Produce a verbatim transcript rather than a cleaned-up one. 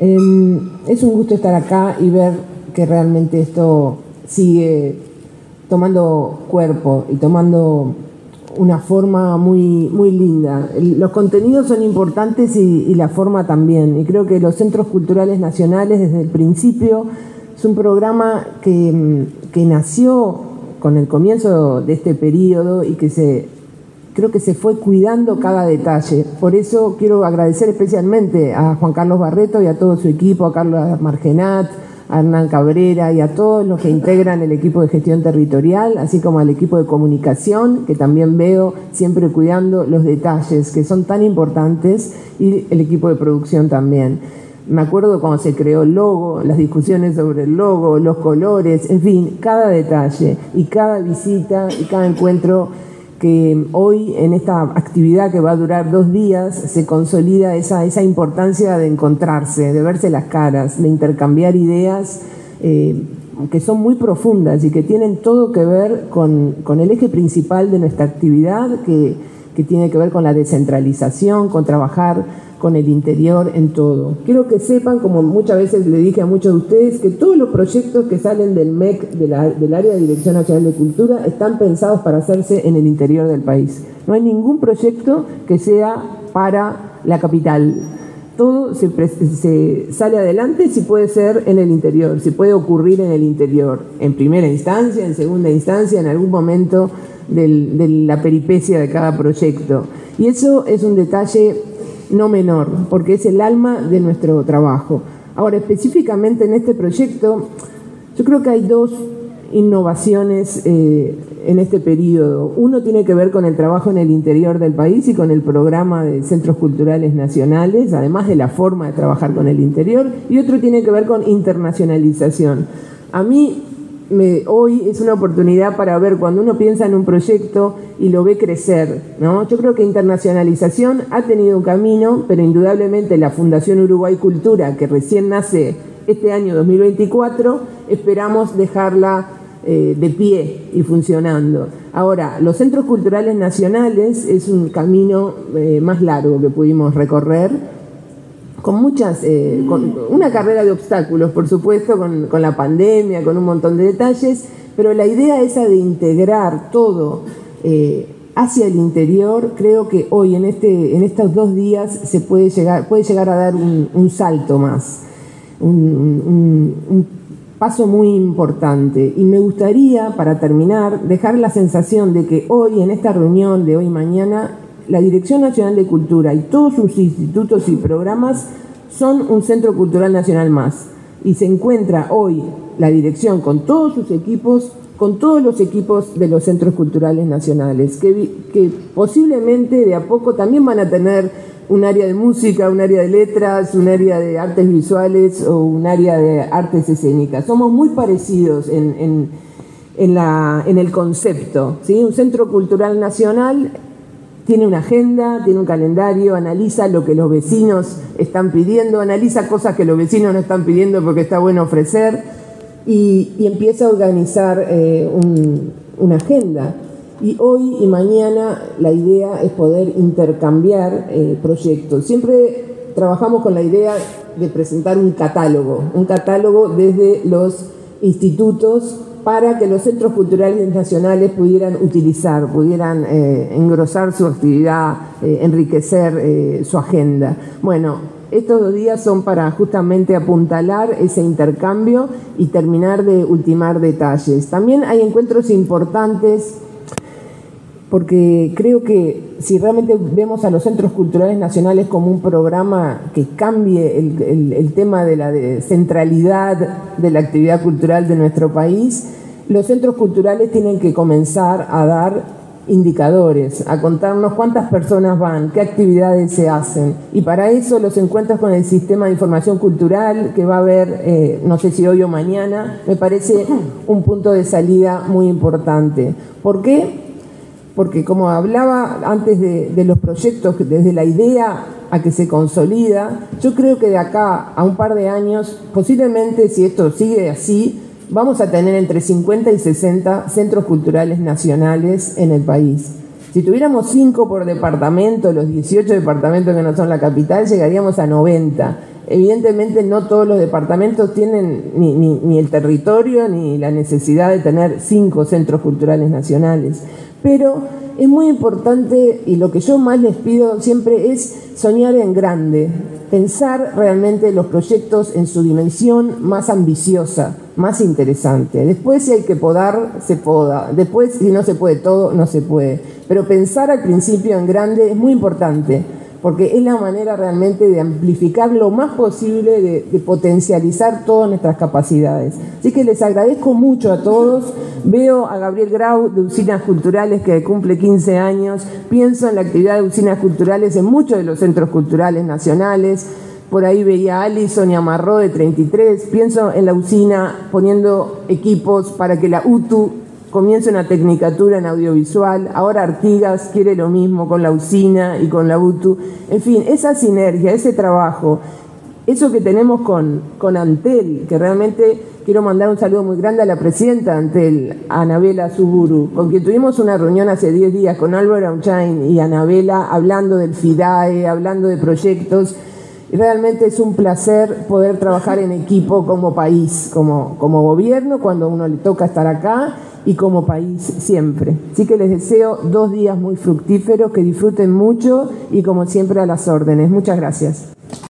Eh, es un gusto estar acá y ver que realmente esto sigue tomando cuerpo y tomando una forma muy, muy linda. Los contenidos son importantes y, y la forma también. Y creo que los Centros Culturales Nacionales desde el principio es un programa que, que nació con el comienzo de este periodo y que se, creo que se fue cuidando cada detalle. Por eso quiero agradecer especialmente a Juan Carlos Barreto y a todo su equipo, a Carlos Margenat, a Hernán Cabrera y a todos los que integran el equipo de gestión territorial, así como al equipo de comunicación, que también veo siempre cuidando los detalles que son tan importantes, y el equipo de producción también. Me acuerdo cuando se creó el logo, las discusiones sobre el logo, los colores, en fin, cada detalle y cada visita y cada encuentro que hoy en esta actividad que va a durar dos días se consolida esa, esa importancia de encontrarse, de verse las caras, de intercambiar ideas eh, que son muy profundas y que tienen todo que ver con, con el eje principal de nuestra actividad, que, que tiene que ver con la descentralización, con trabajar con el interior en todo. Quiero que sepan, como muchas veces le dije a muchos de ustedes, que todos los proyectos que salen del M E C, de la, del Área de Dirección Nacional de Cultura, están pensados para hacerse en el interior del país. No hay ningún proyecto que sea para la capital. Todo se, se sale adelante si puede ser en el interior, si puede ocurrir en el interior, en primera instancia, en segunda instancia, en algún momento del, de la peripecia de cada proyecto. Y eso es un detalle no menor, porque es el alma de nuestro trabajo. Ahora, específicamente en este proyecto, yo creo que hay dos innovaciones eh, en este periodo. Uno tiene que ver con el trabajo en el interior del país y con el programa de Centros Culturales Nacionales, además de la forma de trabajar con el interior, y otro tiene que ver con internacionalización. A mí, Me, hoy es una oportunidad para ver cuando uno piensa en un proyecto y lo ve crecer, ¿no? Yo creo que internacionalización ha tenido un camino, pero indudablemente la Fundación Uruguay Cultura, que recién nace este año dos mil veinticuatro, esperamos dejarla eh, de pie y funcionando. Ahora, los Centros Culturales Nacionales es un camino eh, más largo que pudimos recorrer, con muchas, eh, con una carrera de obstáculos, por supuesto, con, con la pandemia, con un montón de detalles, pero la idea esa de integrar todo eh, hacia el interior, creo que hoy, en este, en estos dos días, se puede llegar, puede llegar a dar un, un salto más, un, un, un paso muy importante. Y me gustaría, para terminar, dejar la sensación de que hoy, en esta reunión de hoy y mañana, la Dirección Nacional de Cultura y todos sus institutos y programas son un Centro Cultural Nacional más. Y se encuentra hoy la dirección con todos sus equipos, con todos los equipos de los Centros Culturales Nacionales, que, que posiblemente de a poco también van a tener un área de música, un área de letras, un área de artes visuales o un área de artes escénicas. Somos muy parecidos en, en, en, la, en el concepto, ¿sí? Un Centro Cultural Nacional tiene una agenda, tiene un calendario, analiza lo que los vecinos están pidiendo, analiza cosas que los vecinos no están pidiendo porque está bueno ofrecer y, y empieza a organizar eh, un, una agenda. Y hoy y mañana la idea es poder intercambiar eh, proyectos. Siempre trabajamos con la idea de presentar un catálogo, un catálogo desde los institutos, para que los centros culturales nacionales pudieran utilizar, pudieran eh, engrosar su actividad, eh, enriquecer eh, su agenda. Bueno, estos dos días son para justamente apuntalar ese intercambio y terminar de ultimar detalles. También hay encuentros importantes, porque creo que si realmente vemos a los centros culturales nacionales como un programa que cambie el, el, el tema de la de centralidad de la actividad cultural de nuestro país, los centros culturales tienen que comenzar a dar indicadores, a contarnos cuántas personas van, qué actividades se hacen. Y para eso los encuentros con el Sistema de Información Cultural, que va a haber, eh, no sé si hoy o mañana, me parece un punto de salida muy importante. ¿Por qué? Porque como hablaba antes de, de los proyectos, desde la idea a que se consolida, yo creo que de acá a un par de años, posiblemente si esto sigue así, vamos a tener entre cincuenta y sesenta centros culturales nacionales en el país. Si tuviéramos cinco por departamento, los dieciocho departamentos que no son la capital, llegaríamos a noventa. Evidentemente no todos los departamentos tienen ni, ni, ni el territorio ni la necesidad de tener cinco centros culturales nacionales, pero es muy importante, y lo que yo más les pido siempre es soñar en grande, pensar realmente los proyectos en su dimensión más ambiciosa, más interesante. Después, si hay que podar, se poda. Después, si no se puede todo, no se puede. Pero pensar al principio en grande es muy importante, porque es la manera realmente de amplificar lo más posible, de, de potencializar todas nuestras capacidades. Así que les agradezco mucho a todos. Veo a Gabriel Grau de Usinas Culturales, que cumple quince años. Pienso en la actividad de Usinas Culturales en muchos de los centros culturales nacionales. Por ahí veía a Alison y a Marró de treinta y tres. Pienso en la usina poniendo equipos para que la U T U comience una tecnicatura en audiovisual. Ahora Artigas quiere lo mismo con la usina y con la U T U. En fin, esa sinergia, ese trabajo, eso que tenemos con, con Antel, que realmente quiero mandar un saludo muy grande a la presidenta de Antel, a Anabela Zuburu, con quien tuvimos una reunión hace diez días con Álvaro Auchain y Anabela, hablando del FIDAE, hablando de proyectos. Y realmente es un placer poder trabajar en equipo como país, como, como gobierno, cuando a uno le toca estar acá, y como país siempre. Así que les deseo dos días muy fructíferos, que disfruten mucho y como siempre a las órdenes. Muchas gracias.